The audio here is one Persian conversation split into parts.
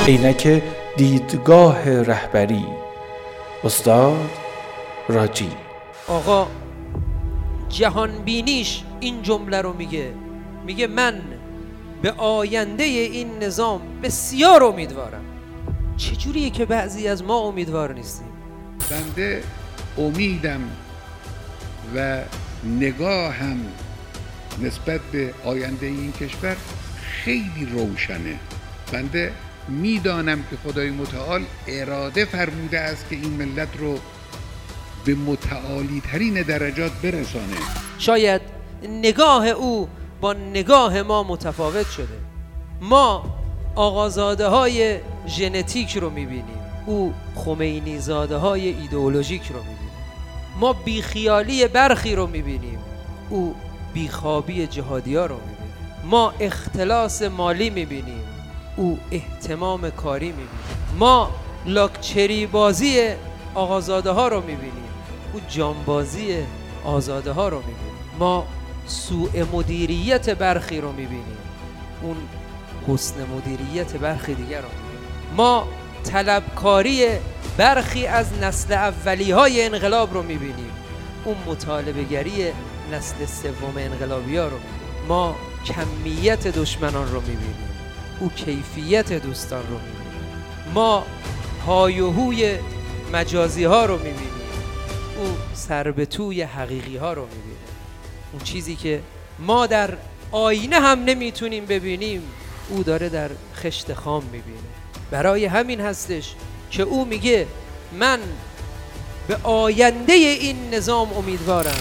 عینک دیدگاه رهبری، استاد راجی. آقا جهانبینیش این جمله رو میگه من به آینده این نظام بسیار امیدوارم. چجوریه که بعضی از ما امیدوار نیستیم؟ بنده امیدم و نگاهم نسبت به آینده این کشور خیلی روشنه. بنده میدانم که خدای متعال اراده فرموده است که این ملت رو به متعالی ترین درجات برسانه. شاید نگاه او با نگاه ما متفاوت شده. ما آقازاده های ژنتیک رو میبینیم، او خمینی زاده های ایدئولوژیک رو میبینیم. ما بیخیالی برخی رو میبینیم، او بیخوابی جهادی ها رو میبینیم. ما اختلاس مالی میبینیم، او اهتمام کاری میبینیم. ما لاکچری بازی آقازاده ها رو میبینیم، او جانبازی آزاده ها رو میبینیم. ما سوء مدیریت برخی رو میبینیم، اون حسن مدیریت برخی دیگر رو میبینیم. ما طلبکاری برخی از نسل اولی های انقلاب رو میبینیم، اون مطالبه گری نسل سوم انقلابی ها رو میبینیم. ما کمیت دشمنان رو میبینیم، او کیفیت دوستان رو میبینیم. ما های و هوی مجازی ها رو میبینیم، او سر به توی حقیقی ها رو میبینیم. اون چیزی که ما در آینه هم نمیتونیم ببینیم، او داره در خشت خام میبینه. برای همین هستش که او میگه من به آینده این نظام امیدوارم.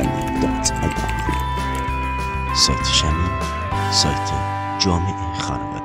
www.shami.ir سایت شمی، سایت جامعه خانواده.